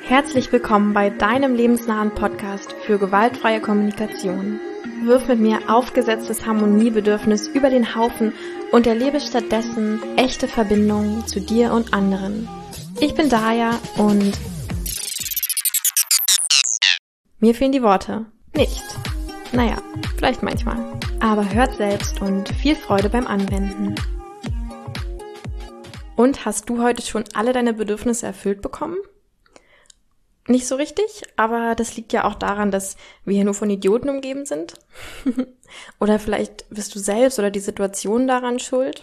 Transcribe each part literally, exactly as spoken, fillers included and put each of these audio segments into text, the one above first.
Herzlich willkommen bei deinem lebensnahen Podcast für gewaltfreie Kommunikation. Wirf mit mir aufgesetztes Harmoniebedürfnis über den Haufen und erlebe stattdessen echte Verbindungen zu dir und anderen. Ich bin Daya und mir fehlen die Worte. Nicht. Naja, vielleicht manchmal. Aber hört selbst und viel Freude beim Anwenden. Und hast du heute schon alle deine Bedürfnisse erfüllt bekommen? Nicht so richtig, aber das liegt ja auch daran, dass wir hier nur von Idioten umgeben sind. Oder vielleicht bist du selbst oder die Situation daran schuld.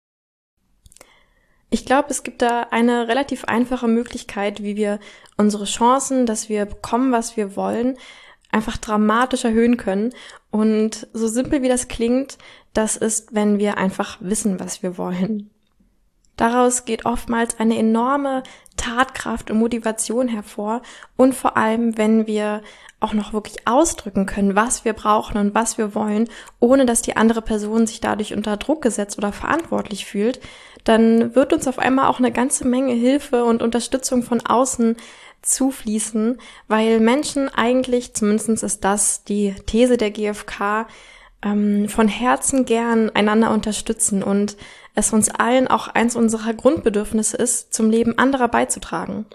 Ich glaube, es gibt da eine relativ einfache Möglichkeit, wie wir unsere Chancen, dass wir bekommen, was wir wollen, einfach dramatisch erhöhen können. Und so simpel wie das klingt, das ist, wenn wir einfach wissen, was wir wollen. Daraus geht oftmals eine enorme Tatkraft und Motivation hervor und vor allem, wenn wir auch noch wirklich ausdrücken können, was wir brauchen und was wir wollen, ohne dass die andere Person sich dadurch unter Druck gesetzt oder verantwortlich fühlt, dann wird uns auf einmal auch eine ganze Menge Hilfe und Unterstützung von außen zufließen, weil Menschen eigentlich, zumindest ist das die These der G F K, ähm, von Herzen gern einander unterstützen und es uns allen auch eins unserer Grundbedürfnisse ist, zum Leben anderer beizutragen.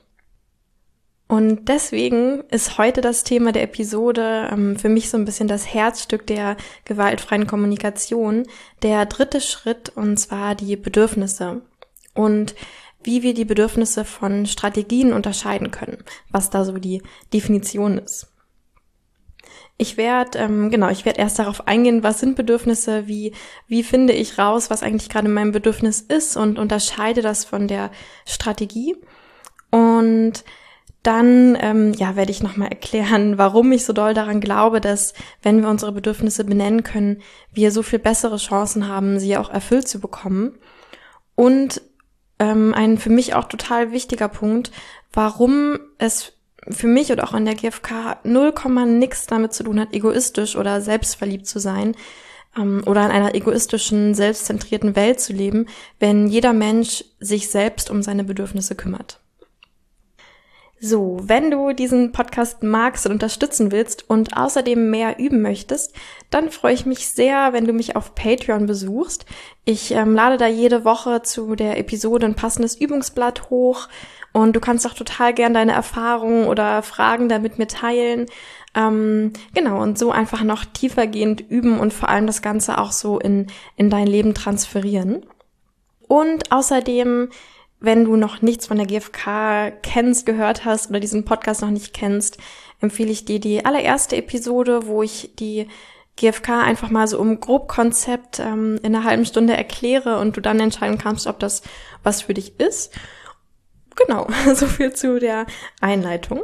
Und deswegen ist heute das Thema der Episode ähm, für mich so ein bisschen das Herzstück der gewaltfreien Kommunikation, der dritte Schritt, und zwar die Bedürfnisse und wie wir die Bedürfnisse von Strategien unterscheiden können, was da so die Definition ist. Ich werde, ähm, genau, ich werde erst darauf eingehen, was sind Bedürfnisse, wie, wie finde ich raus, was eigentlich gerade mein Bedürfnis ist und unterscheide das von der Strategie. Und dann, ähm, ja, werde ich nochmal erklären, warum ich so doll daran glaube, dass, wenn wir unsere Bedürfnisse benennen können, wir so viel bessere Chancen haben, sie auch erfüllt zu bekommen. Und ähm, ein für mich auch total wichtiger Punkt, warum es für mich oder auch an der G F K null Komma nix damit zu tun hat, egoistisch oder selbstverliebt zu sein ähm, oder in einer egoistischen, selbstzentrierten Welt zu leben, wenn jeder Mensch sich selbst um seine Bedürfnisse kümmert. So, wenn du diesen Podcast magst und unterstützen willst und außerdem mehr üben möchtest, dann freue ich mich sehr, wenn du mich auf Patreon besuchst. Ich ähm, lade da jede Woche zu der Episode ein passendes Übungsblatt hoch. Und du kannst auch total gern deine Erfahrungen oder Fragen da mit mir teilen. Ähm, genau, und so einfach noch tiefergehend üben und vor allem das Ganze auch so in, in dein Leben transferieren. Und außerdem, wenn du noch nichts von der G F K kennst, gehört hast oder diesen Podcast noch nicht kennst, empfehle ich dir die allererste Episode, wo ich die G F K einfach mal so um Grobkonzept ähm, in einer halben Stunde erkläre und du dann entscheiden kannst, ob das was für dich ist. Genau, so viel zu der Einleitung.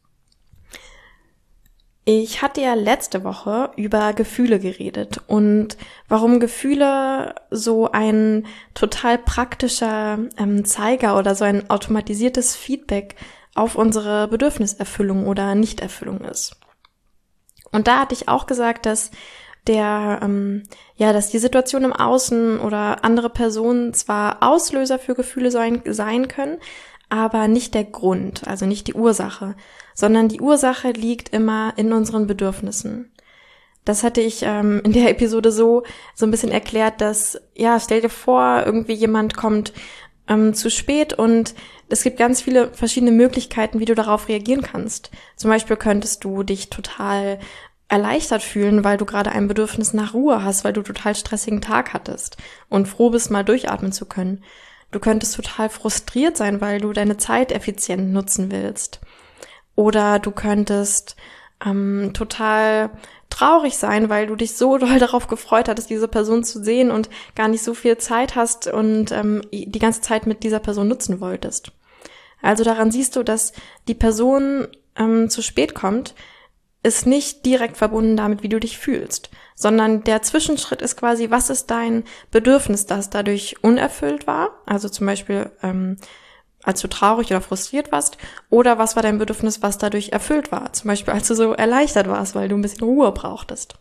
Ich hatte ja letzte Woche über Gefühle geredet und warum Gefühle so ein total praktischer ähm, Zeiger oder so ein automatisiertes Feedback auf unsere Bedürfniserfüllung oder Nichterfüllung ist. Und da hatte ich auch gesagt, dass der, ähm, ja, dass die Situation im Außen oder andere Personen zwar Auslöser für Gefühle sein, sein können, aber nicht der Grund, also nicht die Ursache, sondern die Ursache liegt immer in unseren Bedürfnissen. Das hatte ich ähm, in der Episode so so ein bisschen erklärt, dass, ja, stell dir vor, irgendwie jemand kommt ähm, zu spät und es gibt ganz viele verschiedene Möglichkeiten, wie du darauf reagieren kannst. Zum Beispiel könntest du dich total erleichtert fühlen, weil du gerade ein Bedürfnis nach Ruhe hast, weil du total stressigen Tag hattest und froh bist, mal durchatmen zu können. Du könntest total frustriert sein, weil du deine Zeit effizient nutzen willst. Oder du könntest ähm, total traurig sein, weil du dich so doll darauf gefreut hattest, diese Person zu sehen und gar nicht so viel Zeit hast und ähm, die ganze Zeit mit dieser Person nutzen wolltest. Also daran siehst du, dass die Person ähm, zu spät kommt, ist nicht direkt verbunden damit, wie du dich fühlst, sondern der Zwischenschritt ist quasi, was ist dein Bedürfnis, das dadurch unerfüllt war, also zum Beispiel ähm, als du traurig oder frustriert warst, oder was war dein Bedürfnis, was dadurch erfüllt war, zum Beispiel als du so erleichtert warst, weil du ein bisschen Ruhe brauchtest.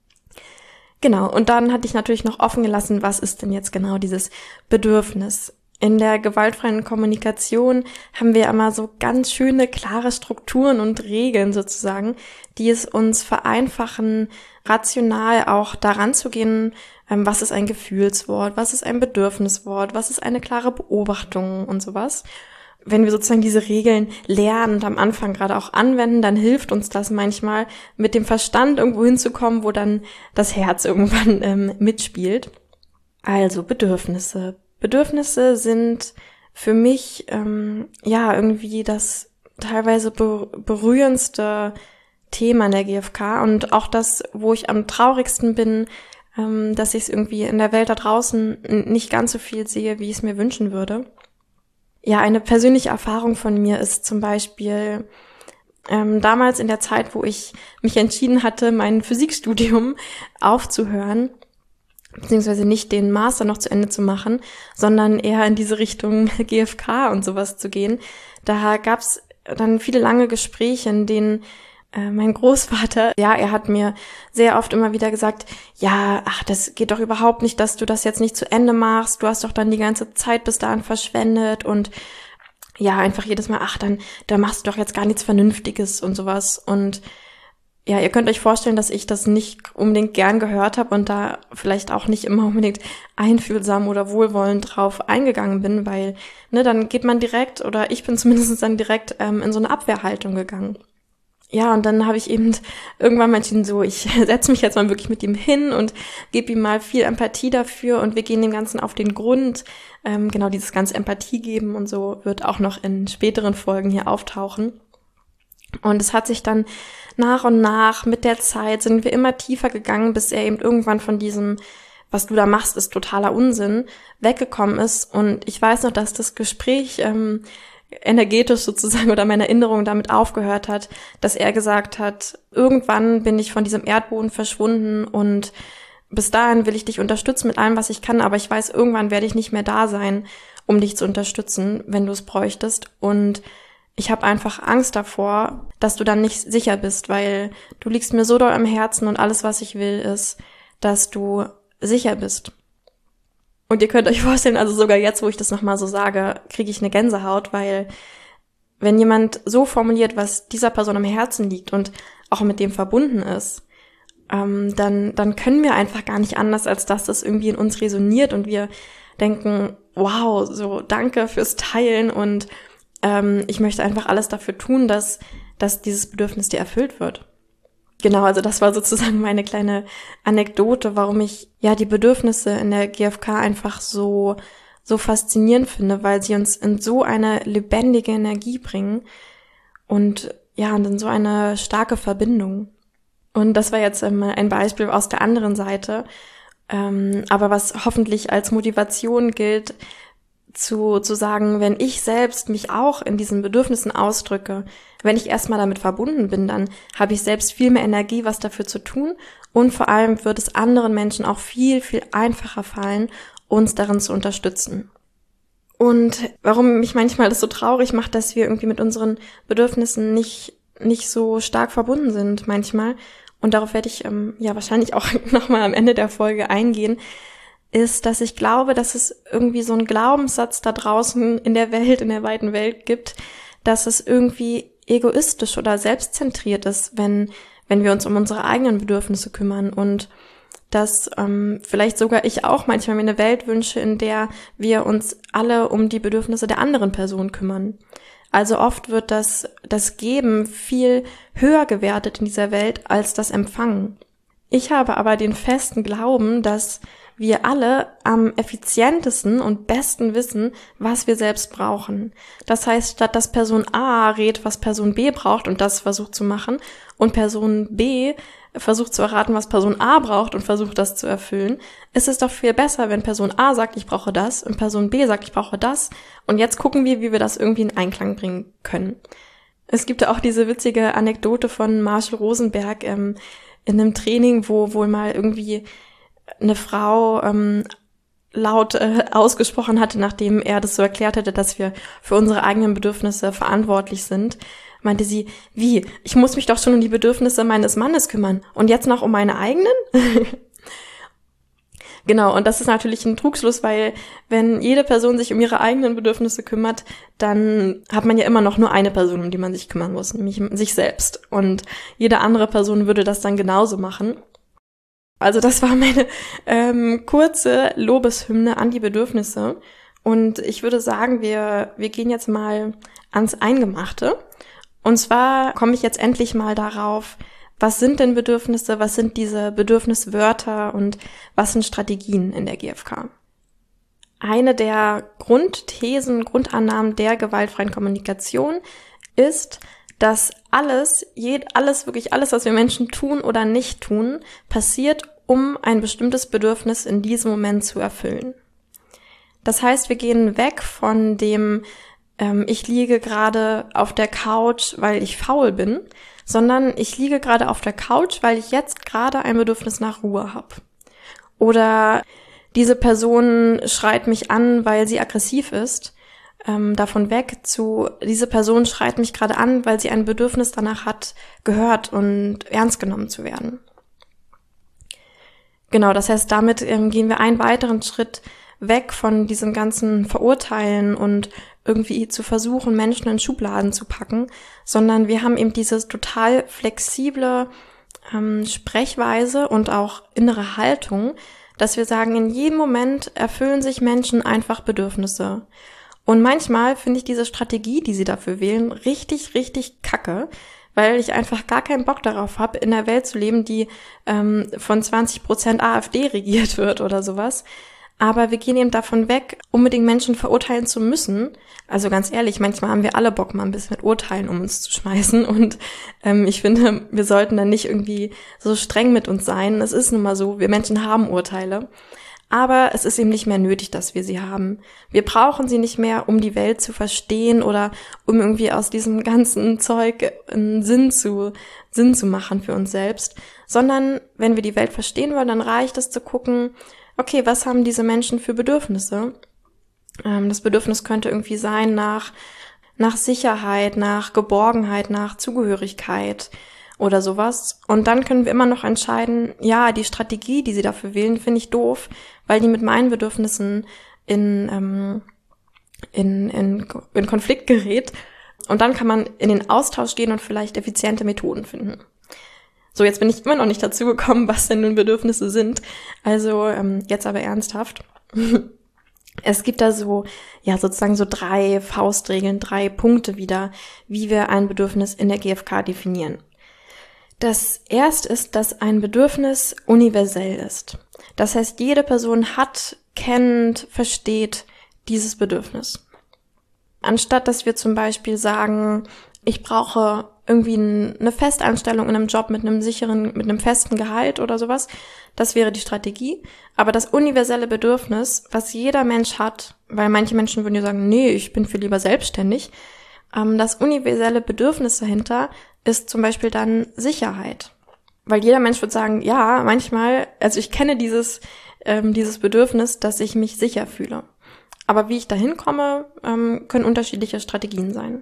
Genau, und dann hatte ich natürlich noch offen gelassen, was ist denn jetzt genau dieses Bedürfnis? In der gewaltfreien Kommunikation haben wir immer so ganz schöne, klare Strukturen und Regeln sozusagen, die es uns vereinfachen, rational auch daran zu gehen, was ist ein Gefühlswort, was ist ein Bedürfniswort, was ist eine klare Beobachtung und sowas. Wenn wir sozusagen diese Regeln lernen und am Anfang gerade auch anwenden, dann hilft uns das manchmal, mit dem Verstand irgendwo hinzukommen, wo dann das Herz irgendwann ähm, mitspielt. Also Bedürfnisse. Bedürfnisse sind für mich ähm, ja irgendwie das teilweise be- berührendste Thema in der G F K und auch das, wo ich am traurigsten bin, ähm, dass ich es irgendwie in der Welt da draußen nicht ganz so viel sehe, wie ich es mir wünschen würde. Ja, eine persönliche Erfahrung von mir ist zum Beispiel ähm, damals in der Zeit, wo ich mich entschieden hatte, mein Physikstudium aufzuhören, beziehungsweise nicht den Master noch zu Ende zu machen, sondern eher in diese Richtung G F K und sowas zu gehen. Da gab's dann viele lange Gespräche, in denen äh, mein Großvater, ja, er hat mir sehr oft immer wieder gesagt, ja, ach, das geht doch überhaupt nicht, dass du das jetzt nicht zu Ende machst, du hast doch dann die ganze Zeit bis dahin verschwendet und ja, einfach jedes Mal, ach, dann, da machst du doch jetzt gar nichts Vernünftiges und sowas und ja, ihr könnt euch vorstellen, dass ich das nicht unbedingt gern gehört habe und da vielleicht auch nicht immer unbedingt einfühlsam oder wohlwollend drauf eingegangen bin, weil ne, dann geht man direkt, oder ich bin zumindest dann direkt ähm, in so eine Abwehrhaltung gegangen. Ja, und dann habe ich eben irgendwann mal entschieden, so, ich setze mich jetzt mal wirklich mit ihm hin und gebe ihm mal viel Empathie dafür und wir gehen dem Ganzen auf den Grund. Ähm, genau, dieses ganze Empathie geben und so wird auch noch in späteren Folgen hier auftauchen. Und es hat sich dann nach und nach mit der Zeit sind wir immer tiefer gegangen, bis er eben irgendwann von diesem, was du da machst, ist totaler Unsinn, weggekommen ist. Und ich weiß noch, dass das Gespräch ähm, energetisch sozusagen oder meine Erinnerung damit aufgehört hat, dass er gesagt hat, irgendwann bin ich von diesem Erdboden verschwunden und bis dahin will ich dich unterstützen mit allem, was ich kann, aber ich weiß, irgendwann werde ich nicht mehr da sein, um dich zu unterstützen, wenn du es bräuchtest. Und ich habe einfach Angst davor, dass du dann nicht sicher bist, weil du liegst mir so doll am Herzen und alles, was ich will, ist, dass du sicher bist. Und ihr könnt euch vorstellen, also sogar jetzt, wo ich das nochmal so sage, kriege ich eine Gänsehaut, weil wenn jemand so formuliert, was dieser Person am Herzen liegt und auch mit dem verbunden ist, ähm, dann, dann können wir einfach gar nicht anders, als dass das irgendwie in uns resoniert und wir denken, wow, so danke fürs Teilen und ähm, ich möchte einfach alles dafür tun, dass, dass dieses Bedürfnis dir erfüllt wird. Genau, also das war sozusagen meine kleine Anekdote, warum ich ja die Bedürfnisse in der G F K einfach so so faszinierend finde, weil sie uns in so eine lebendige Energie bringen und ja, und in so eine starke Verbindung. Und das war jetzt mal ein Beispiel aus der anderen Seite, ähm, aber was hoffentlich als Motivation gilt, zu zu sagen, wenn ich selbst mich auch in diesen Bedürfnissen ausdrücke, wenn ich erstmal damit verbunden bin, dann habe ich selbst viel mehr Energie, was dafür zu tun und vor allem wird es anderen Menschen auch viel, viel einfacher fallen, uns darin zu unterstützen. Und warum mich manchmal das so traurig macht, dass wir irgendwie mit unseren Bedürfnissen nicht nicht so stark verbunden sind manchmal, und darauf werde ich ähm, ja wahrscheinlich auch nochmal am Ende der Folge eingehen, ist, dass ich glaube, dass es irgendwie so einen Glaubenssatz da draußen in der Welt, in der weiten Welt gibt, dass es irgendwie egoistisch oder selbstzentriert ist, wenn wenn wir uns um unsere eigenen Bedürfnisse kümmern und dass ähm, vielleicht sogar ich auch manchmal mir eine Welt wünsche, in der wir uns alle um die Bedürfnisse der anderen Person kümmern. Also oft wird das das Geben viel höher gewertet in dieser Welt als das Empfangen. Ich habe aber den festen Glauben, dass wir alle am effizientesten und besten wissen, was wir selbst brauchen. Das heißt, statt dass Person A rät, was Person B braucht und das versucht zu machen und Person B versucht zu erraten, was Person A braucht und versucht das zu erfüllen, ist es doch viel besser, wenn Person A sagt, ich brauche das und Person B sagt, ich brauche das und jetzt gucken wir, wie wir das irgendwie in Einklang bringen können. Es gibt ja auch diese witzige Anekdote von Marshall Rosenberg ähm, in einem Training, wo wohl mal irgendwie eine Frau ähm, laut äh, ausgesprochen hatte, nachdem er das so erklärt hatte, dass wir für unsere eigenen Bedürfnisse verantwortlich sind, meinte sie, wie, ich muss mich doch schon um die Bedürfnisse meines Mannes kümmern und jetzt noch um meine eigenen? Genau, und das ist natürlich ein Trugschluss, weil wenn jede Person sich um ihre eigenen Bedürfnisse kümmert, dann hat man ja immer noch nur eine Person, um die man sich kümmern muss, nämlich sich selbst. Und jede andere Person würde das dann genauso machen. Also das war meine ähm, kurze Lobeshymne an die Bedürfnisse. Und ich würde sagen, wir wir gehen jetzt mal ans Eingemachte. Und zwar komme ich jetzt endlich mal darauf, was sind denn Bedürfnisse, was sind diese Bedürfniswörter und was sind Strategien in der G F K? Eine der Grundthesen, Grundannahmen der gewaltfreien Kommunikation ist, dass alles, alles, wirklich alles, was wir Menschen tun oder nicht tun, passiert, um ein bestimmtes Bedürfnis in diesem Moment zu erfüllen. Das heißt, wir gehen weg von dem, ähm, ich liege gerade auf der Couch, weil ich faul bin, sondern ich liege gerade auf der Couch, weil ich jetzt gerade ein Bedürfnis nach Ruhe habe. Oder diese Person schreit mich an, weil sie aggressiv ist. Ähm, davon weg zu, diese Person schreit mich gerade an, weil sie ein Bedürfnis danach hat, gehört und ernst genommen zu werden. Genau, das heißt, damit ähm, gehen wir einen weiteren Schritt weg von diesem ganzen Verurteilen und irgendwie zu versuchen, Menschen in Schubladen zu packen, sondern wir haben eben diese total flexible ähm, Sprechweise und auch innere Haltung, dass wir sagen, in jedem Moment erfüllen sich Menschen einfach Bedürfnisse. Und manchmal finde ich diese Strategie, die sie dafür wählen, richtig, richtig kacke, weil ich einfach gar keinen Bock darauf habe, in einer Welt zu leben, die ähm, von zwanzig Prozent AfD regiert wird oder sowas. Aber wir gehen eben davon weg, unbedingt Menschen verurteilen zu müssen. Also ganz ehrlich, manchmal haben wir alle Bock, mal ein bisschen mit Urteilen um uns zu schmeißen. Und ähm, ich finde, wir sollten dann nicht irgendwie so streng mit uns sein. Es ist nun mal so, wir Menschen haben Urteile. Aber es ist eben nicht mehr nötig, dass wir sie haben. Wir brauchen sie nicht mehr, um die Welt zu verstehen oder um irgendwie aus diesem ganzen Zeug einen Sinn zu, Sinn zu machen für uns selbst. Sondern wenn wir die Welt verstehen wollen, dann reicht es zu gucken, okay, was haben diese Menschen für Bedürfnisse? Ähm, das Bedürfnis könnte irgendwie sein nach, nach Sicherheit, nach Geborgenheit, nach Zugehörigkeit oder sowas. Und dann können wir immer noch entscheiden, ja, die Strategie, die sie dafür wählen, finde ich doof, weil die mit meinen Bedürfnissen in, ähm, in, in, in Konflikt gerät. Und dann kann man in den Austausch gehen und vielleicht effiziente Methoden finden. So, jetzt bin ich immer noch nicht dazu gekommen, was denn nun Bedürfnisse sind. Also ähm, jetzt aber ernsthaft. Es gibt da so, ja sozusagen so drei Faustregeln, drei Punkte wieder, wie wir ein Bedürfnis in der G F K definieren. Das erste ist, dass ein Bedürfnis universell ist. Das heißt, jede Person hat, kennt, versteht dieses Bedürfnis. Anstatt dass wir zum Beispiel sagen, ich brauche irgendwie eine Festanstellung in einem Job mit einem sicheren, mit einem festen Gehalt oder sowas, das wäre die Strategie. Aber das universelle Bedürfnis, was jeder Mensch hat, weil manche Menschen würden ja sagen, nee, ich bin viel lieber selbstständig, ähm, das universelle Bedürfnis dahinter ist zum Beispiel dann Sicherheit. Weil jeder Mensch wird sagen, ja, manchmal, also ich kenne dieses, ähm, dieses Bedürfnis, dass ich mich sicher fühle. Aber wie ich dahin komme, ähm, können unterschiedliche Strategien sein.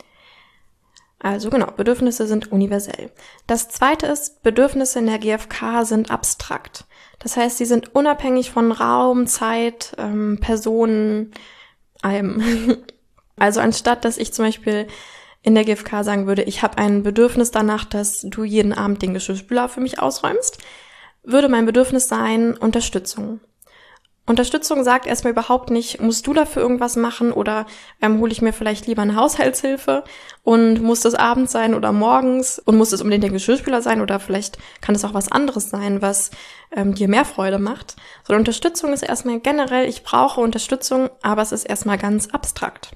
Also genau, Bedürfnisse sind universell. Das zweite ist, Bedürfnisse in der G F K sind abstrakt. Das heißt, sie sind unabhängig von Raum, Zeit, ähm, Personen, allem. Also anstatt, dass ich zum Beispiel in der G F K sagen würde, ich habe ein Bedürfnis danach, dass du jeden Abend den Geschirrspüler für mich ausräumst, würde mein Bedürfnis sein, Unterstützung. Unterstützung sagt erstmal überhaupt nicht, musst du dafür irgendwas machen oder ähm, hole ich mir vielleicht lieber eine Haushaltshilfe und muss das abends sein oder morgens und muss es unbedingt der Geschirrspüler sein oder vielleicht kann es auch was anderes sein, was ähm, dir mehr Freude macht. So, Unterstützung ist erstmal generell, ich brauche Unterstützung, aber es ist erstmal ganz abstrakt.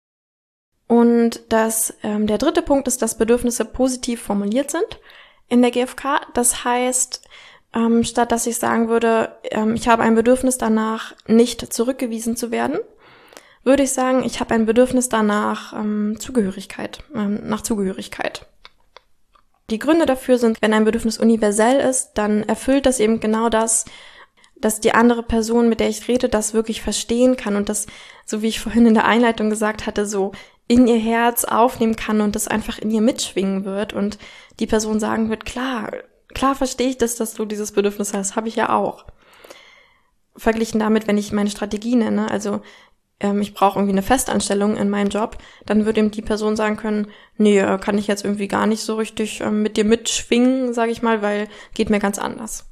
Und das, ähm, der dritte Punkt ist, dass Bedürfnisse positiv formuliert sind in der G F K. Das heißt, Ähm, statt dass ich sagen würde, ähm, ich habe ein Bedürfnis danach, nicht zurückgewiesen zu werden, würde ich sagen, ich habe ein Bedürfnis danach, ähm, Zugehörigkeit, ähm, nach Zugehörigkeit. Die Gründe dafür sind, wenn ein Bedürfnis universell ist, dann erfüllt das eben genau das, dass die andere Person, mit der ich rede, das wirklich verstehen kann und das, so wie ich vorhin in der Einleitung gesagt hatte, so in ihr Herz aufnehmen kann und das einfach in ihr mitschwingen wird und die Person sagen wird, klar, Klar verstehe ich das, dass du dieses Bedürfnis hast, habe ich ja auch. verglichen damit, wenn ich meine Strategie nenne, also ähm, ich brauche irgendwie eine Festanstellung in meinem Job, dann würde eben die Person sagen können, nee, äh, kann ich jetzt irgendwie gar nicht so richtig ähm, mit dir mitschwingen, sage ich mal, weil geht mir ganz anders.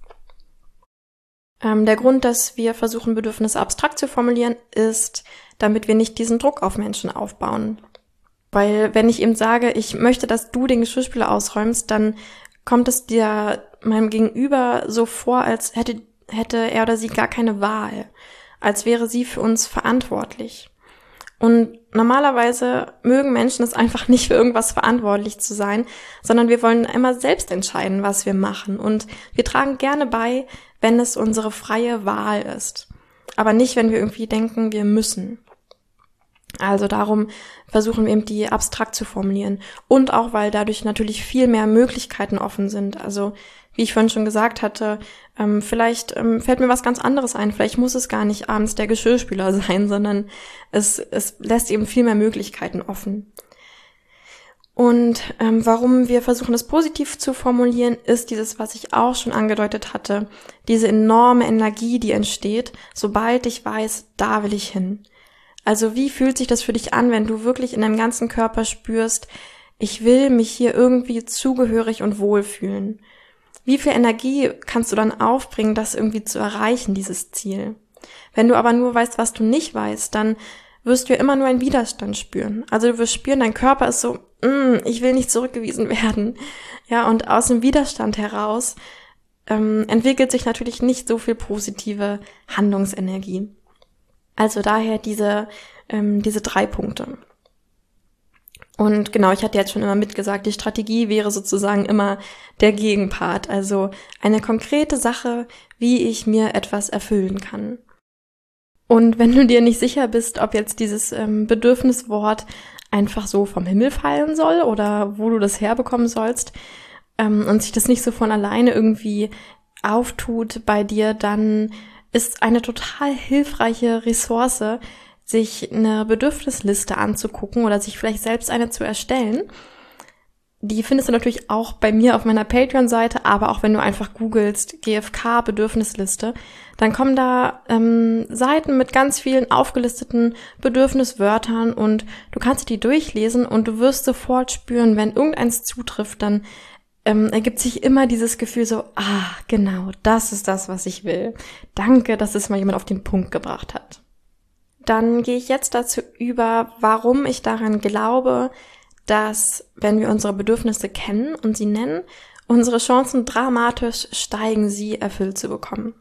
Ähm, der Grund, dass wir versuchen, Bedürfnisse abstrakt zu formulieren, ist, damit wir nicht diesen Druck auf Menschen aufbauen. Weil wenn ich eben sage, ich möchte, dass du den Geschirrspüler ausräumst, dann kommt es dir meinem Gegenüber so vor, als hätte, hätte er oder sie gar keine Wahl, als wäre sie für uns verantwortlich. Und normalerweise mögen Menschen es einfach nicht, für irgendwas verantwortlich zu sein, sondern wir wollen immer selbst entscheiden, was wir machen. Und wir tragen gerne bei, wenn es unsere freie Wahl ist. Aber nicht, wenn wir irgendwie denken, wir müssen. Also darum versuchen wir eben die abstrakt zu formulieren. Und auch, weil dadurch natürlich viel mehr Möglichkeiten offen sind. Also wie ich vorhin schon gesagt hatte, ähm, vielleicht ähm, fällt mir was ganz anderes ein. Vielleicht muss es gar nicht abends der Geschirrspüler sein, sondern es, es lässt eben viel mehr Möglichkeiten offen. Und ähm, warum wir versuchen, das positiv zu formulieren, ist dieses, was ich auch schon angedeutet hatte, diese enorme Energie, die entsteht, sobald ich weiß, da will ich hin. Also wie fühlt sich das für dich an, wenn du wirklich in deinem ganzen Körper spürst, ich will mich hier irgendwie zugehörig und wohlfühlen? Wie viel Energie kannst du dann aufbringen, das irgendwie zu erreichen, dieses Ziel? Wenn du aber nur weißt, was du nicht weißt, dann wirst du ja immer nur einen Widerstand spüren. Also du wirst spüren, dein Körper ist so, mm, ich will nicht zurückgewiesen werden. Ja, und aus dem Widerstand heraus ähm, entwickelt sich natürlich nicht so viel positive Handlungsenergie. Also daher diese ähm, diese drei Punkte. Und genau, ich hatte jetzt schon immer mitgesagt, die Strategie wäre sozusagen immer der Gegenpart, also eine konkrete Sache, wie ich mir etwas erfüllen kann. Und wenn du dir nicht sicher bist, ob jetzt dieses ähm, Bedürfniswort einfach so vom Himmel fallen soll oder wo du das herbekommen sollst ähm, und sich das nicht so von alleine irgendwie auftut bei dir, dann ist eine total hilfreiche Ressource, sich eine Bedürfnisliste anzugucken oder sich vielleicht selbst eine zu erstellen. Die findest du natürlich auch bei mir auf meiner Patreon-Seite, aber auch wenn du einfach googelst G F K-Bedürfnisliste, dann kommen da ähm, Seiten mit ganz vielen aufgelisteten Bedürfniswörtern und du kannst die durchlesen und du wirst sofort spüren, wenn irgendeins zutrifft, dann ähm, ergibt sich immer dieses Gefühl so, ah, genau, das ist das, was ich will. Danke, dass es mal jemand auf den Punkt gebracht hat. Dann gehe ich jetzt dazu über, warum ich daran glaube, dass, wenn wir unsere Bedürfnisse kennen und sie nennen, unsere Chancen dramatisch steigen, sie erfüllt zu bekommen.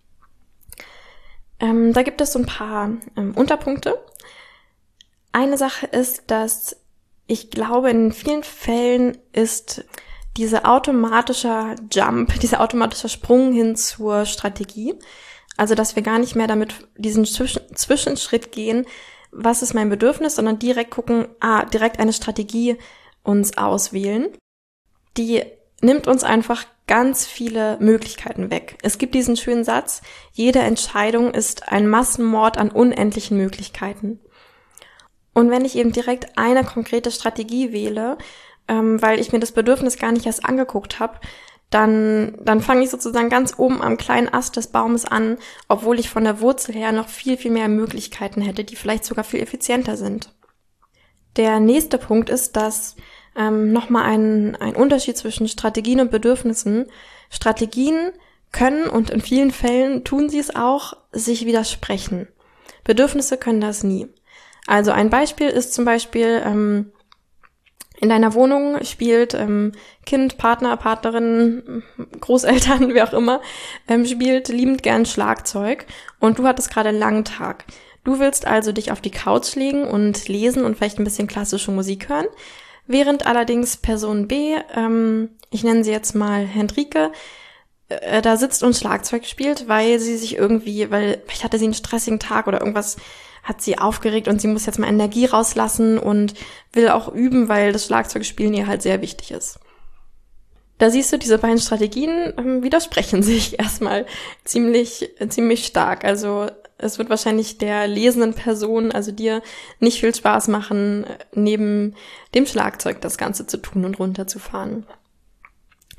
Ähm, da gibt es so ein paar ähm, Unterpunkte. Eine Sache ist, dass ich glaube, in vielen Fällen ist dieser automatische Jump, dieser automatische Sprung hin zur Strategie, also dass wir gar nicht mehr damit diesen Zwischen- Zwischenschritt gehen, was ist mein Bedürfnis, sondern direkt gucken, ah, direkt eine Strategie uns auswählen. Die nimmt uns einfach ganz viele Möglichkeiten weg. Es gibt diesen schönen Satz, jede Entscheidung ist ein Massenmord an unendlichen Möglichkeiten. Und wenn ich eben direkt eine konkrete Strategie wähle, ähm, weil ich mir das Bedürfnis gar nicht erst angeguckt habe, dann dann fange ich sozusagen ganz oben am kleinen Ast des Baumes an, obwohl ich von der Wurzel her noch viel, viel mehr Möglichkeiten hätte, die vielleicht sogar viel effizienter sind. Der nächste Punkt ist, dass ähm, nochmal ein, ein Unterschied zwischen Strategien und Bedürfnissen. Strategien können, und in vielen Fällen tun sie es auch, sich widersprechen. Bedürfnisse können das nie. Also ein Beispiel ist zum Beispiel, ähm, in deiner Wohnung spielt ähm, Kind, Partner, Partnerin, Großeltern, wie auch immer, ähm, spielt liebend gern Schlagzeug und du hattest gerade einen langen Tag. Du willst also dich auf die Couch legen und lesen und vielleicht ein bisschen klassische Musik hören, während allerdings Person B, ähm, ich nenne sie jetzt mal Hendrike, äh, da sitzt und Schlagzeug spielt, weil sie sich irgendwie, weil vielleicht hatte sie einen stressigen Tag oder irgendwas hat sie aufgeregt und sie muss jetzt mal Energie rauslassen und will auch üben, weil das Schlagzeugspielen ihr halt sehr wichtig ist. Da siehst du, diese beiden Strategien ähm, widersprechen sich erstmal ziemlich, ziemlich stark. Also es wird wahrscheinlich der lesenden Person, also dir, nicht viel Spaß machen, neben dem Schlagzeug das Ganze zu tun und runterzufahren.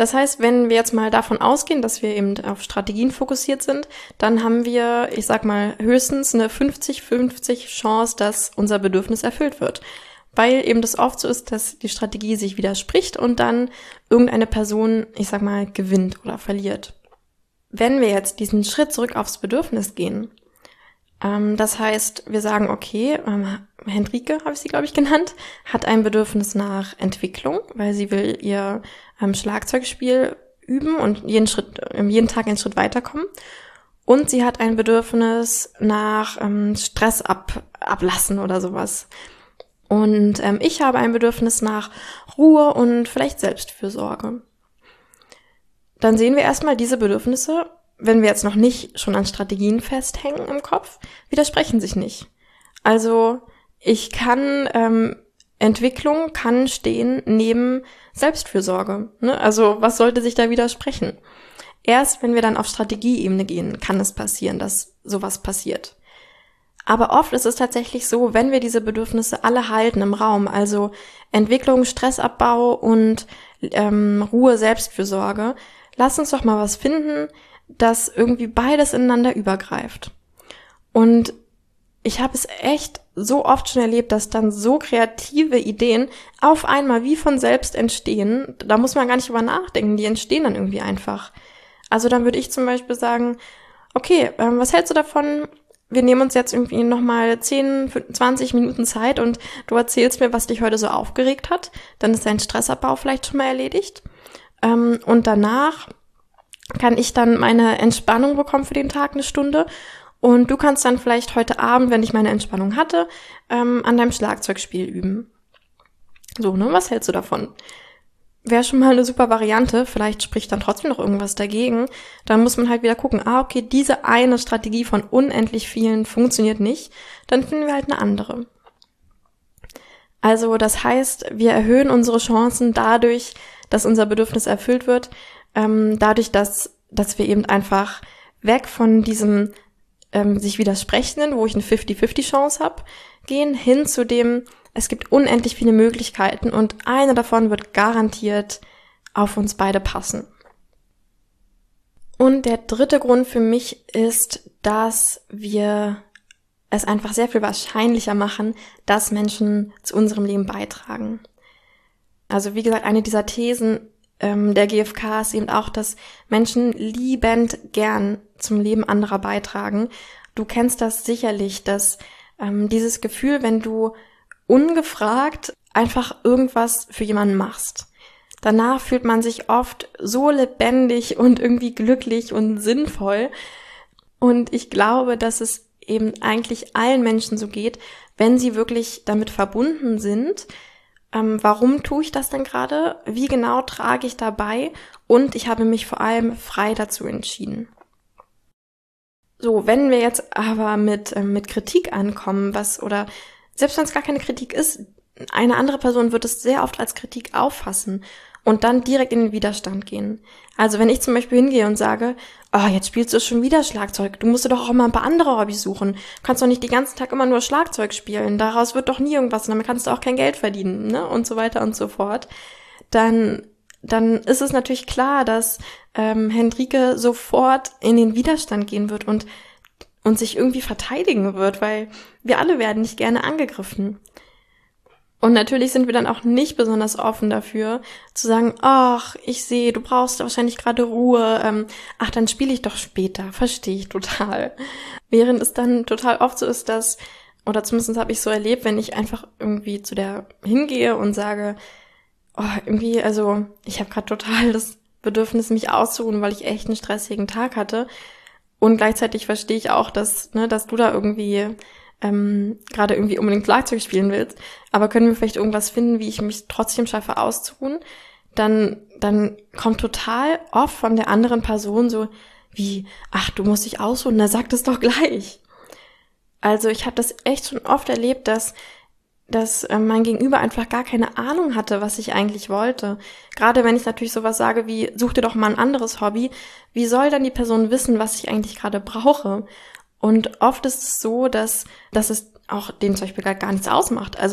Das heißt, wenn wir jetzt mal davon ausgehen, dass wir eben auf Strategien fokussiert sind, dann haben wir, ich sag mal, höchstens eine fünfzig fünfzig Chance, dass unser Bedürfnis erfüllt wird. Weil eben das oft so ist, dass die Strategie sich widerspricht und dann irgendeine Person, ich sag mal, gewinnt oder verliert. Wenn wir jetzt diesen Schritt zurück aufs Bedürfnis gehen, ähm, das heißt, wir sagen, okay, ähm, Hendrike, habe ich sie, glaube ich, genannt, hat ein Bedürfnis nach Entwicklung, weil sie will ihr ähm, Schlagzeugspiel üben und jeden Schritt, ähm, jeden Tag einen Schritt weiterkommen. Und sie hat ein Bedürfnis nach ähm, Stress ab, ablassen oder sowas. Und ähm, ich habe ein Bedürfnis nach Ruhe und vielleicht Selbstfürsorge. Dann sehen wir erstmal diese Bedürfnisse, wenn wir jetzt noch nicht schon an Strategien festhängen im Kopf, widersprechen sich nicht. Also ich kann, ähm, Entwicklung kann stehen neben Selbstfürsorge. Ne? Also was sollte sich da widersprechen? Erst wenn wir dann auf Strategieebene gehen, kann es passieren, dass sowas passiert. Aber oft ist es tatsächlich so, wenn wir diese Bedürfnisse alle halten im Raum, also Entwicklung, Stressabbau und ähm, Ruhe, Selbstfürsorge, lass uns doch mal was finden, das irgendwie beides ineinander übergreift. Und ich habe es echt so oft schon erlebt, dass dann so kreative Ideen auf einmal wie von selbst entstehen. Da muss man gar nicht drüber nachdenken, die entstehen dann irgendwie einfach. Also dann würde ich zum Beispiel sagen, okay, ähm, was hältst du davon? Wir nehmen uns jetzt irgendwie nochmal zehn, zwanzig Minuten Zeit und du erzählst mir, was dich heute so aufgeregt hat. Dann ist dein Stressabbau vielleicht schon mal erledigt. Ähm, und danach kann ich dann meine Entspannung bekommen für den Tag, eine Stunde. Und du kannst dann vielleicht heute Abend, wenn ich meine Entspannung hatte, ähm, an deinem Schlagzeugspiel üben. So, ne? Was hältst du davon? Wäre schon mal eine super Variante, vielleicht spricht dann trotzdem noch irgendwas dagegen, dann muss man halt wieder gucken, ah, okay, diese eine Strategie von unendlich vielen funktioniert nicht, dann finden wir halt eine andere. Also das heißt, wir erhöhen unsere Chancen dadurch, dass unser Bedürfnis erfüllt wird, ähm, dadurch, dass, dass wir eben einfach weg von diesem ähm, sich widersprechenden, wo ich eine fünfzig fünfzig Chance habe, gehen hin zu dem, es gibt unendlich viele Möglichkeiten und eine davon wird garantiert auf uns beide passen. Und der dritte Grund für mich ist, dass wir es einfach sehr viel wahrscheinlicher machen, dass Menschen zu unserem Leben beitragen. Also wie gesagt, eine dieser Thesen ähm, der G F K ist eben auch, dass Menschen liebend gern zum Leben anderer beitragen. Du kennst das sicherlich, dass ähm, dieses Gefühl, wenn du ungefragt einfach irgendwas für jemanden machst. Danach fühlt man sich oft so lebendig und irgendwie glücklich und sinnvoll. Und ich glaube, dass es eben eigentlich allen Menschen so geht, wenn sie wirklich damit verbunden sind. Ähm, warum tue ich das denn gerade? Wie genau trage ich dabei? Und ich habe mich vor allem frei dazu entschieden. So, wenn wir jetzt aber mit, ähm, mit Kritik ankommen, was oder selbst wenn es gar keine Kritik ist, eine andere Person wird es sehr oft als Kritik auffassen und dann direkt in den Widerstand gehen. Also wenn ich zum Beispiel hingehe und sage, oh, jetzt spielst du schon wieder Schlagzeug, du musst dir doch auch mal ein paar andere Hobbys suchen. Du kannst doch nicht den ganzen Tag immer nur Schlagzeug spielen, daraus wird doch nie irgendwas, und damit kannst du auch kein Geld verdienen, ne? Und so weiter und so fort. Dann, dann ist es natürlich klar, dass ähm, Hendrike sofort in den Widerstand gehen wird und und sich irgendwie verteidigen wird, weil wir alle werden nicht gerne angegriffen. Und natürlich sind wir dann auch nicht besonders offen dafür, zu sagen, ach, ich sehe, du brauchst wahrscheinlich gerade Ruhe, ähm, ach, dann spiele ich doch später, verstehe ich total. Während es dann total oft so ist, dass, oder zumindest habe ich so erlebt, wenn ich einfach irgendwie zu der hingehe und sage, oh, irgendwie, also ich habe gerade total das Bedürfnis, mich auszuruhen, weil ich echt einen stressigen Tag hatte. Und gleichzeitig verstehe ich auch, dass, ne, dass du da irgendwie ähm, gerade irgendwie unbedingt Schlagzeug spielen willst. Aber können wir vielleicht irgendwas finden, wie ich mich trotzdem schaffe auszuruhen? Dann, dann kommt total oft von der anderen Person so wie, ach, du musst dich ausruhen, na sag das doch gleich. Also ich habe das echt schon oft erlebt, dass dass äh, mein Gegenüber einfach gar keine Ahnung hatte, was ich eigentlich wollte. Gerade wenn ich natürlich sowas sage wie, such dir doch mal ein anderes Hobby, wie soll dann die Person wissen, was ich eigentlich gerade brauche? Und oft ist es so, dass, dass es auch denen zum Beispiel gar, gar nichts ausmacht. Also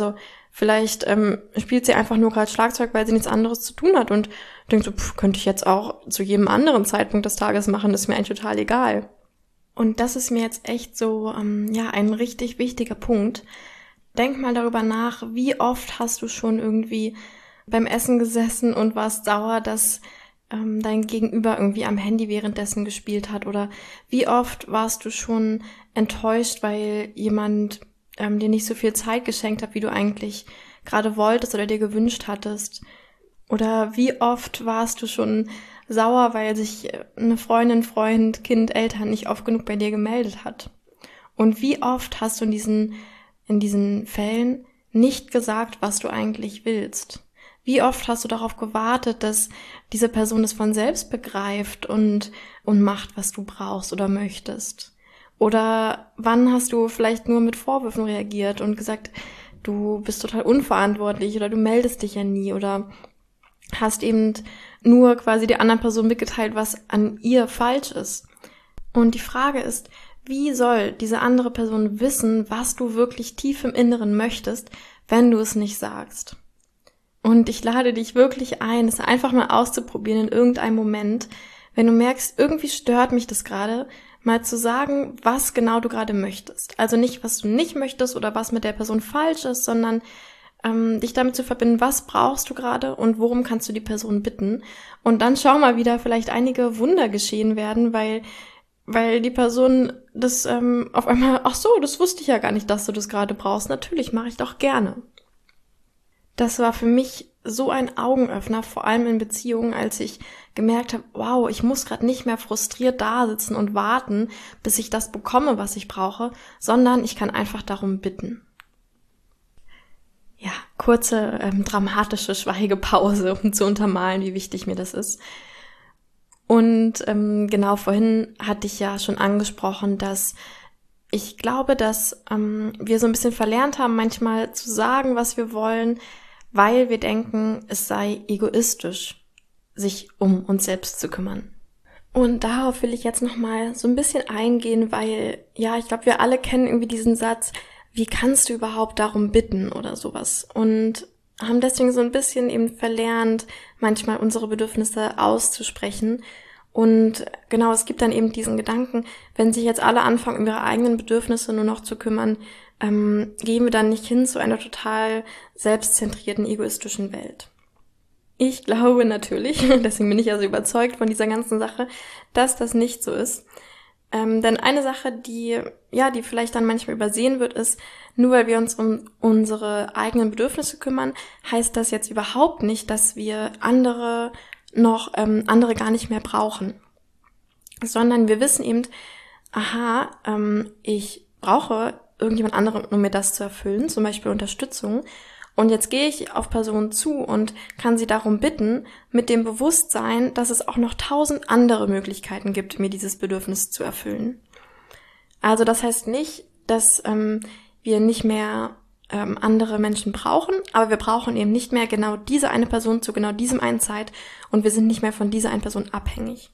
Vielleicht ähm, spielt sie einfach nur gerade Schlagzeug, weil sie nichts anderes zu tun hat und denkt so, pff, könnte ich jetzt auch zu jedem anderen Zeitpunkt des Tages machen, das ist mir eigentlich total egal. Und das ist mir jetzt echt so, ähm, ja, ein richtig wichtiger Punkt. Denk mal darüber nach, wie oft hast du schon irgendwie beim Essen gesessen und warst sauer, dass ähm, dein Gegenüber irgendwie am Handy währenddessen gespielt hat, oder wie oft warst du schon enttäuscht, weil jemand ähm, dir nicht so viel Zeit geschenkt hat, wie du eigentlich gerade wolltest oder dir gewünscht hattest. Oder wie oft warst du schon sauer, weil sich eine Freundin, Freund, Kind, Eltern nicht oft genug bei dir gemeldet hat. Und wie oft hast du in diesen, in diesen Fällen nicht gesagt, was du eigentlich willst? Wie oft hast du darauf gewartet, dass diese Person es von selbst begreift und, und macht, was du brauchst oder möchtest? Oder wann hast du vielleicht nur mit Vorwürfen reagiert und gesagt, du bist total unverantwortlich oder du meldest dich ja nie, oder hast eben nur quasi der anderen Person mitgeteilt, was an ihr falsch ist. Und die Frage ist, wie soll diese andere Person wissen, was du wirklich tief im Inneren möchtest, wenn du es nicht sagst? Und ich lade dich wirklich ein, es einfach mal auszuprobieren in irgendeinem Moment, wenn du merkst, irgendwie stört mich das gerade, mal zu sagen, was genau du gerade möchtest. Also nicht, was du nicht möchtest oder was mit der Person falsch ist, sondern ähm, dich damit zu verbinden, was brauchst du gerade und worum kannst du die Person bitten. Und dann schau mal, wie da vielleicht einige Wunder geschehen werden, weil weil die Person das ähm, auf einmal, ach so, das wusste ich ja gar nicht, dass du das gerade brauchst. Natürlich, mache ich doch gerne. Das war für mich so ein Augenöffner, vor allem in Beziehungen, als ich gemerkt habe, wow, ich muss gerade nicht mehr frustriert da sitzen und warten, bis ich das bekomme, was ich brauche, sondern ich kann einfach darum bitten. Ja, kurze ähm, dramatische Schweigepause, um zu untermalen, wie wichtig mir das ist. Und ähm, genau, vorhin hatte ich ja schon angesprochen, dass ich glaube, dass ähm, wir so ein bisschen verlernt haben, manchmal zu sagen, was wir wollen, weil wir denken, es sei egoistisch, sich um uns selbst zu kümmern. Und darauf will ich jetzt nochmal so ein bisschen eingehen, weil, ja, ich glaube, wir alle kennen irgendwie diesen Satz, wie kannst du überhaupt darum bitten oder sowas? Und haben deswegen so ein bisschen eben verlernt, manchmal unsere Bedürfnisse auszusprechen. Und genau, es gibt dann eben diesen Gedanken, wenn sich jetzt alle anfangen, um ihre eigenen Bedürfnisse nur noch zu kümmern, ähm, gehen wir dann nicht hin zu einer total selbstzentrierten, egoistischen Welt. Ich glaube natürlich, deswegen bin ich also überzeugt von dieser ganzen Sache, dass das nicht so ist. Ähm, denn eine Sache, die, ja, die vielleicht dann manchmal übersehen wird, ist, nur weil wir uns um unsere eigenen Bedürfnisse kümmern, heißt das jetzt überhaupt nicht, dass wir andere noch, ähm, andere gar nicht mehr brauchen. Sondern wir wissen eben, aha, ähm, ich brauche irgendjemand anderen, um mir das zu erfüllen, zum Beispiel Unterstützung. Und jetzt gehe ich auf Personen zu und kann sie darum bitten, mit dem Bewusstsein, dass es auch noch tausend andere Möglichkeiten gibt, mir dieses Bedürfnis zu erfüllen. Also das heißt nicht, dass ähm, wir nicht mehr ähm, andere Menschen brauchen, aber wir brauchen eben nicht mehr genau diese eine Person zu genau diesem einen Zeit und wir sind nicht mehr von dieser einen Person abhängig.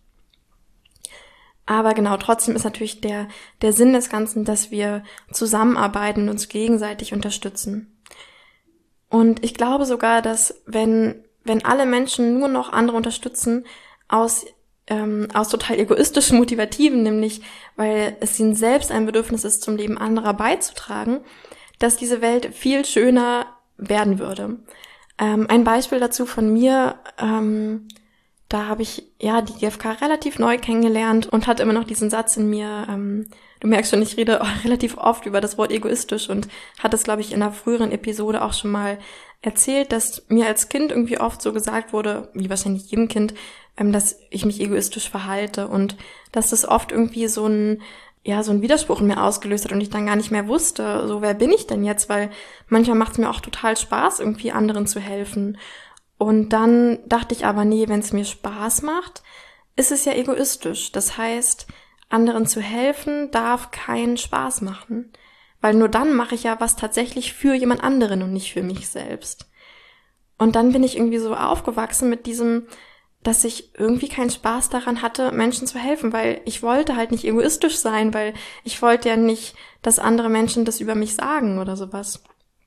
Aber genau, trotzdem ist natürlich der, der Sinn des Ganzen, dass wir zusammenarbeiten und uns gegenseitig unterstützen. Und ich glaube sogar, dass wenn, wenn alle Menschen nur noch andere unterstützen, aus, ähm, aus total egoistischen Motivativen, nämlich weil es ihnen selbst ein Bedürfnis ist, zum Leben anderer beizutragen, dass diese Welt viel schöner werden würde. Ähm, ein Beispiel dazu von mir, ähm, da habe ich ja die G F K relativ neu kennengelernt und hatte immer noch diesen Satz in mir, ähm, du merkst schon, ich rede relativ oft über das Wort egoistisch und hatte es, glaube ich, in einer früheren Episode auch schon mal erzählt, dass mir als Kind irgendwie oft so gesagt wurde, wie wahrscheinlich jedem Kind, ähm, dass ich mich egoistisch verhalte und dass das oft irgendwie so ein ja, so ein Widerspruch in mir ausgelöst hat und ich dann gar nicht mehr wusste, so wer bin ich denn jetzt, weil manchmal macht es mir auch total Spaß, irgendwie anderen zu helfen. Und dann dachte ich aber, nee, wenn es mir Spaß macht, ist es ja egoistisch. Das heißt, anderen zu helfen darf keinen Spaß machen, weil nur dann mache ich ja was tatsächlich für jemand anderen und nicht für mich selbst. Und dann bin ich irgendwie so aufgewachsen mit diesem, dass ich irgendwie keinen Spaß daran hatte, Menschen zu helfen, weil ich wollte halt nicht egoistisch sein, weil ich wollte ja nicht, dass andere Menschen das über mich sagen oder sowas.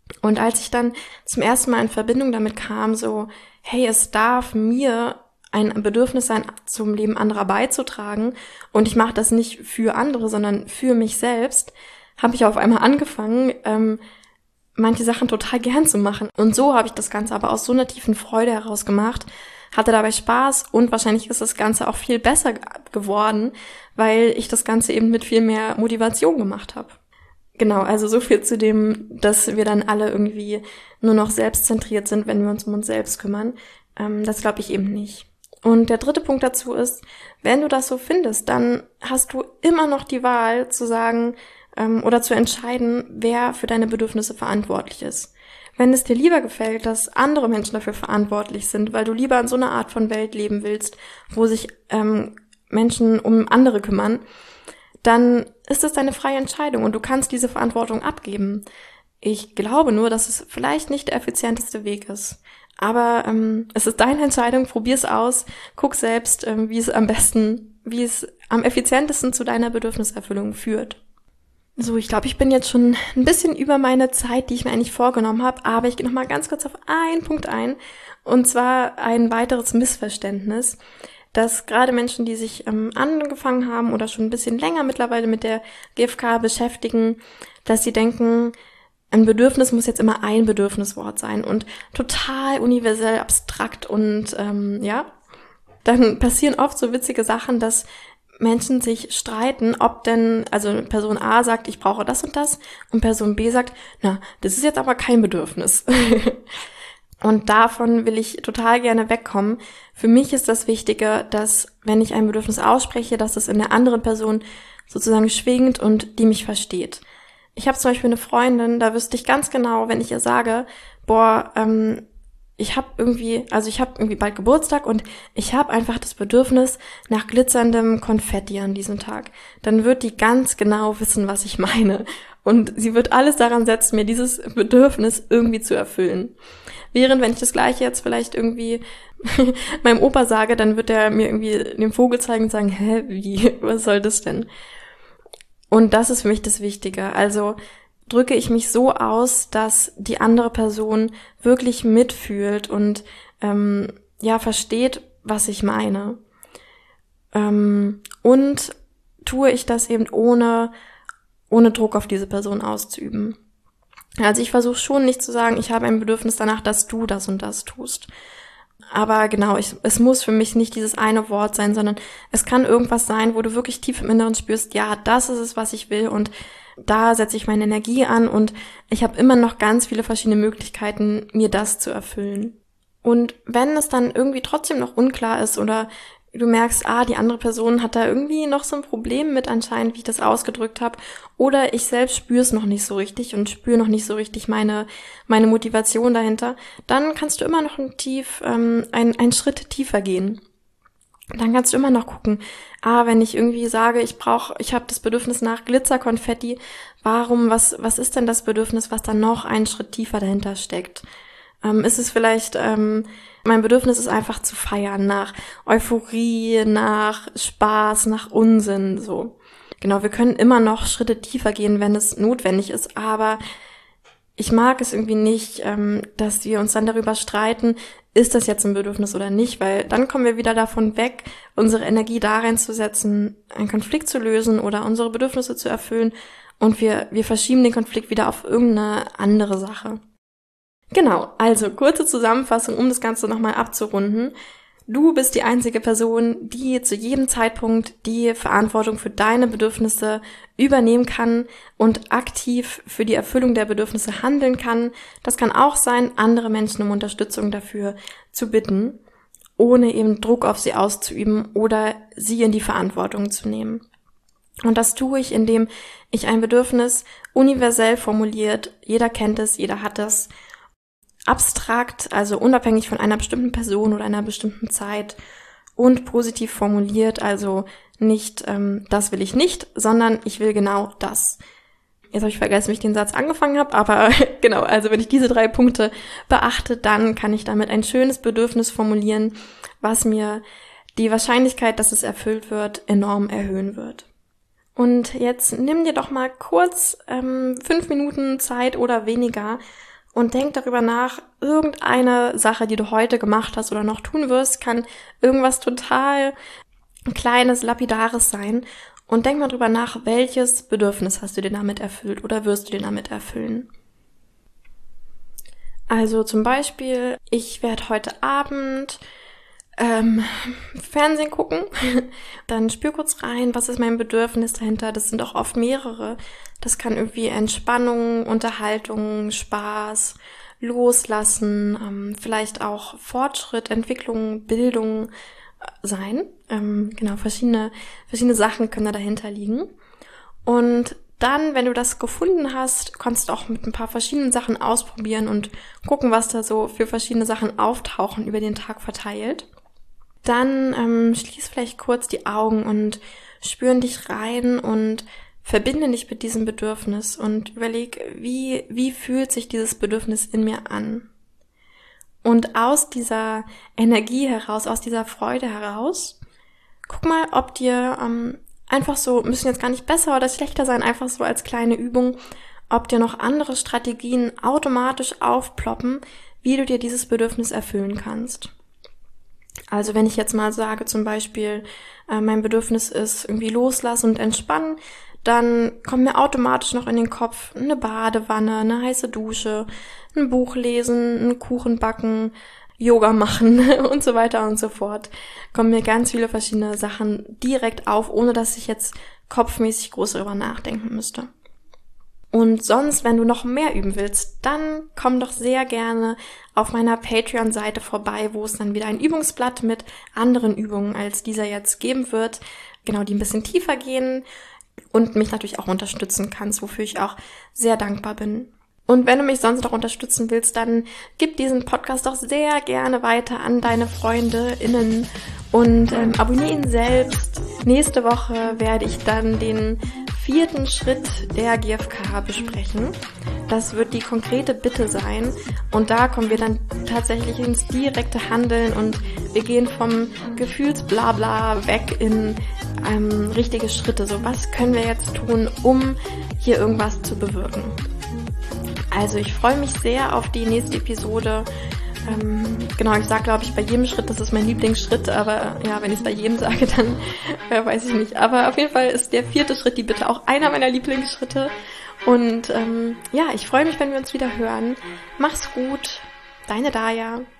Und als ich dann zum ersten Mal in Verbindung damit kam, so, hey, es darf mir ein Bedürfnis sein, zum Leben anderer beizutragen und ich mache das nicht für andere, sondern für mich selbst, habe ich auf einmal angefangen, ähm, manche Sachen total gern zu machen. Und so habe ich das Ganze aber aus so einer tiefen Freude heraus gemacht, hatte dabei Spaß und wahrscheinlich ist das Ganze auch viel besser geworden, weil ich das Ganze eben mit viel mehr Motivation gemacht habe. Genau, also so viel zu dem, dass wir dann alle irgendwie nur noch selbstzentriert sind, wenn wir uns um uns selbst kümmern. Ähm, das glaube ich eben nicht. Und der dritte Punkt dazu ist, wenn du das so findest, dann hast du immer noch die Wahl zu sagen ähm, oder zu entscheiden, wer für deine Bedürfnisse verantwortlich ist. Wenn es dir lieber gefällt, dass andere Menschen dafür verantwortlich sind, weil du lieber in so einer Art von Welt leben willst, wo sich ähm, Menschen um andere kümmern, dann ist es deine freie Entscheidung und du kannst diese Verantwortung abgeben. Ich glaube nur, dass es vielleicht nicht der effizienteste Weg ist. Aber ähm, es ist deine Entscheidung, probier es aus, guck selbst, ähm, wie es am besten, wie es am effizientesten zu deiner Bedürfniserfüllung führt. So, ich glaube, ich bin jetzt schon ein bisschen über meine Zeit, die ich mir eigentlich vorgenommen habe, aber ich gehe noch mal ganz kurz auf einen Punkt ein, und zwar ein weiteres Missverständnis, dass gerade Menschen, die sich ähm, angefangen haben oder schon ein bisschen länger mittlerweile mit der G F K beschäftigen, dass sie denken, ein Bedürfnis muss jetzt immer ein Bedürfniswort sein und total universell abstrakt und ähm, ja, dann passieren oft so witzige Sachen, dass Menschen sich streiten, ob denn, also Person A sagt, ich brauche das und das und Person B sagt, na, das ist jetzt aber kein Bedürfnis. Und davon will ich total gerne wegkommen. Für mich ist das Wichtige, dass, wenn ich ein Bedürfnis ausspreche, dass es in der anderen Person sozusagen schwingt und die mich versteht. Ich habe zum Beispiel eine Freundin, da wüsste ich ganz genau, wenn ich ihr sage, boah, ähm, ich habe irgendwie, also ich habe irgendwie bald Geburtstag und ich habe einfach das Bedürfnis nach glitzerndem Konfetti an diesem Tag. Dann wird die ganz genau wissen, was ich meine. Und sie wird alles daran setzen, mir dieses Bedürfnis irgendwie zu erfüllen. Während, wenn ich das Gleiche jetzt vielleicht irgendwie meinem Opa sage, dann wird er mir irgendwie den Vogel zeigen und sagen, hä, wie, was soll das denn? Und das ist für mich das Wichtige. Also drücke ich mich so aus, dass die andere Person wirklich mitfühlt und ähm, ja versteht, was ich meine. Ähm, und tue ich das eben ohne ohne Druck auf diese Person auszuüben. Also ich versuche schon nicht zu sagen, ich habe ein Bedürfnis danach, dass du das und das tust. Aber genau, ich, es muss für mich nicht dieses eine Wort sein, sondern es kann irgendwas sein, wo du wirklich tief im Inneren spürst, ja, das ist es, was ich will und da setze ich meine Energie an und ich habe immer noch ganz viele verschiedene Möglichkeiten, mir das zu erfüllen. Und wenn es dann irgendwie trotzdem noch unklar ist oder du merkst, ah, die andere Person hat da irgendwie noch so ein Problem mit anscheinend, wie ich das ausgedrückt habe, oder ich selbst spüre es noch nicht so richtig und spüre noch nicht so richtig meine meine Motivation dahinter, dann kannst du immer noch ein tief ähm, ein, einen Schritt tiefer gehen. Dann kannst du immer noch gucken, ah, wenn ich irgendwie sage, ich brauche, ich habe das Bedürfnis nach Glitzerkonfetti, warum, was was ist denn das Bedürfnis, was dann noch einen Schritt tiefer dahinter steckt? Ähm, ist es vielleicht, ähm, mein Bedürfnis ist einfach zu feiern, nach Euphorie, nach Spaß, nach Unsinn, so. Genau, wir können immer noch Schritte tiefer gehen, wenn es notwendig ist, aber ich mag es irgendwie nicht, ähm, dass wir uns dann darüber streiten, ist das jetzt ein Bedürfnis oder nicht, weil dann kommen wir wieder davon weg, unsere Energie da reinzusetzen, einen Konflikt zu lösen oder unsere Bedürfnisse zu erfüllen und wir, wir verschieben den Konflikt wieder auf irgendeine andere Sache. Genau, also kurze Zusammenfassung, um das Ganze nochmal abzurunden. Du bist die einzige Person, die zu jedem Zeitpunkt die Verantwortung für deine Bedürfnisse übernehmen kann und aktiv für die Erfüllung der Bedürfnisse handeln kann. Das kann auch sein, andere Menschen um Unterstützung dafür zu bitten, ohne eben Druck auf sie auszuüben oder sie in die Verantwortung zu nehmen. Und das tue ich, indem ich ein Bedürfnis universell formuliert, jeder kennt es, jeder hat es, abstrakt, also unabhängig von einer bestimmten Person oder einer bestimmten Zeit und positiv formuliert, also nicht, ähm, das will ich nicht, sondern ich will genau das. Jetzt habe ich vergessen, wie ich den Satz angefangen habe, aber genau, also wenn ich diese drei Punkte beachte, dann kann ich damit ein schönes Bedürfnis formulieren, was mir die Wahrscheinlichkeit, dass es erfüllt wird, enorm erhöhen wird. Und jetzt nimm dir doch mal kurz ähm, fünf Minuten Zeit oder weniger, und denk darüber nach, irgendeine Sache, die du heute gemacht hast oder noch tun wirst, kann irgendwas total Kleines, Lapidares sein. Und denk mal drüber nach, welches Bedürfnis hast du dir damit erfüllt oder wirst du dir damit erfüllen. Also zum Beispiel, ich werde heute Abend ähm, Fernsehen gucken, dann spür kurz rein, was ist mein Bedürfnis dahinter. Das sind auch oft mehrere. Das kann irgendwie Entspannung, Unterhaltung, Spaß, Loslassen, ähm, vielleicht auch Fortschritt, Entwicklung, Bildung sein. Ähm, genau, verschiedene, verschiedene Sachen können da dahinter liegen. Und dann, wenn du das gefunden hast, kannst du auch mit ein paar verschiedenen Sachen ausprobieren und gucken, was da so für verschiedene Sachen auftauchen über den Tag verteilt. Dann ähm, schließ vielleicht kurz die Augen und spür in dich rein und verbinde dich mit diesem Bedürfnis und überleg, wie, wie fühlt sich dieses Bedürfnis in mir an? Und aus dieser Energie heraus, aus dieser Freude heraus, guck mal, ob dir ähm, einfach so, müssen jetzt gar nicht besser oder schlechter sein, einfach so als kleine Übung, ob dir noch andere Strategien automatisch aufploppen, wie du dir dieses Bedürfnis erfüllen kannst. Also wenn ich jetzt mal sage, zum Beispiel, äh, mein Bedürfnis ist irgendwie loslassen und entspannen, dann kommt mir automatisch noch in den Kopf eine Badewanne, eine heiße Dusche, ein Buch lesen, einen Kuchen backen, Yoga machen und so weiter und so fort. Kommen mir ganz viele verschiedene Sachen direkt auf, ohne dass ich jetzt kopfmäßig groß darüber nachdenken müsste. Und sonst, wenn du noch mehr üben willst, dann komm doch sehr gerne auf meiner Patreon-Seite vorbei, wo es dann wieder ein Übungsblatt mit anderen Übungen als dieser jetzt geben wird, genau, die ein bisschen tiefer gehen und mich natürlich auch unterstützen kannst, wofür ich auch sehr dankbar bin. Und wenn du mich sonst noch unterstützen willst, dann gib diesen Podcast doch sehr gerne weiter an deine FreundInnen und ähm, abonniere ihn selbst. Nächste Woche werde ich dann den vierten Schritt der G F K besprechen. Das wird die konkrete Bitte sein und da kommen wir dann tatsächlich ins direkte Handeln und wir gehen vom Gefühlsblabla weg in ähm, richtige Schritte. So, was können wir jetzt tun, um hier irgendwas zu bewirken? Also ich freue mich sehr auf die nächste Episode. Ähm, genau, ich sage, glaube ich, bei jedem Schritt, das ist mein Lieblingsschritt, aber ja, wenn ich es bei jedem sage, dann äh, weiß ich nicht. Aber auf jeden Fall ist der vierte Schritt, die Bitte, auch einer meiner Lieblingsschritte. Und ähm, ja, ich freue mich, wenn wir uns wieder hören. Mach's gut, deine Daya.